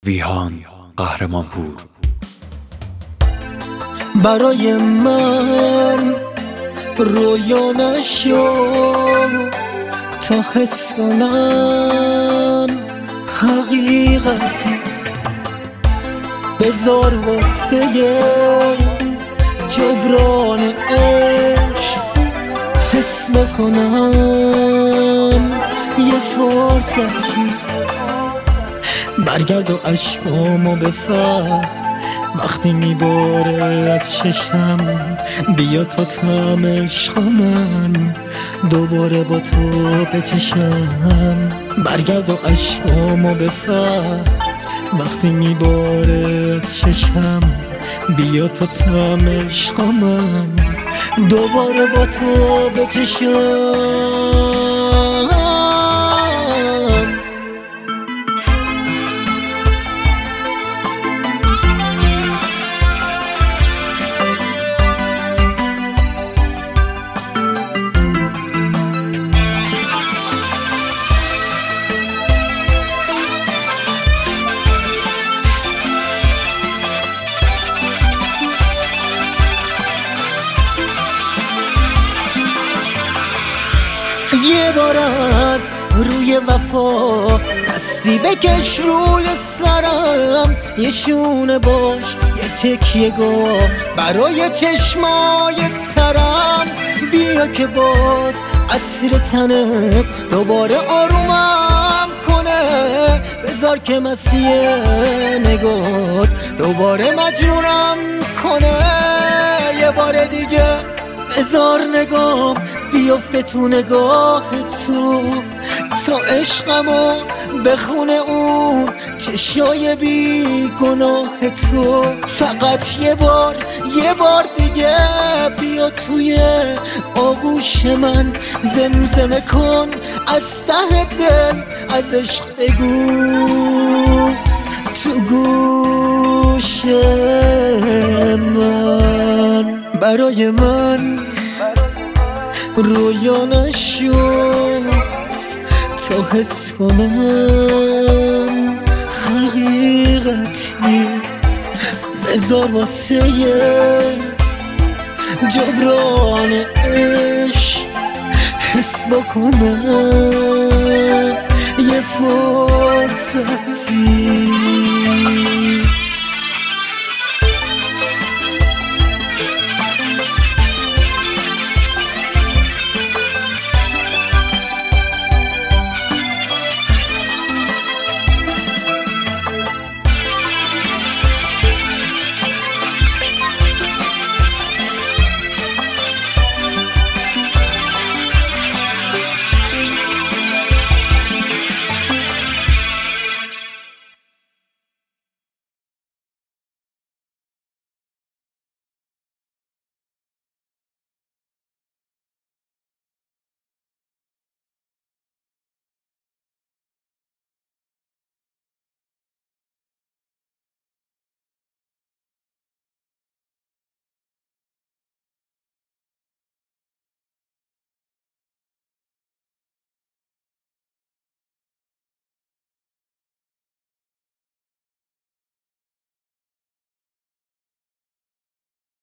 ویهان قهرمانپور. برای من رویا نشو تا حس کنم حقیقتی، بذار واسه جبران عشق حس بکنم یه فرصتی. برگرد و عشقامو بفر وقتی میباره از چشم، بیا تا طعم عشق من دوباره با تو بچشم. برگرد و عشقامو بفر وقتی میباره از چشم، بیا تا طعم عشق من دوباره با تو بچشم. یه بار از روی وفا دستی بکش روی سرم، یه شونه باش یه تکیه‌گاه برای چشمای ترم. بیا که باز عطر تنت دوباره آرومم کنه، بذار که مسیح نگات دوباره مجنونم کنه. یه بار دیگه بذار نگام بیفته تو نگاه تو، تا عشقمو بخونه اون چشای بی گناه تو. فقط یه بار دیگه بیا توی آغوش من، زمزمه کن از ته دل از عشق بگو تو گوش من. برای من رویا نشو تا حس کنم حقیقتی، بذار واسه جبران عشق حس بکنم یه فرصتی.